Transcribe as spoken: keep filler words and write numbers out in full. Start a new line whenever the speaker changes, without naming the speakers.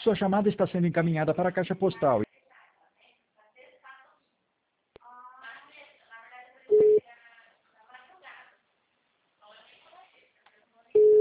Sua chamada está sendo encaminhada para a caixa postal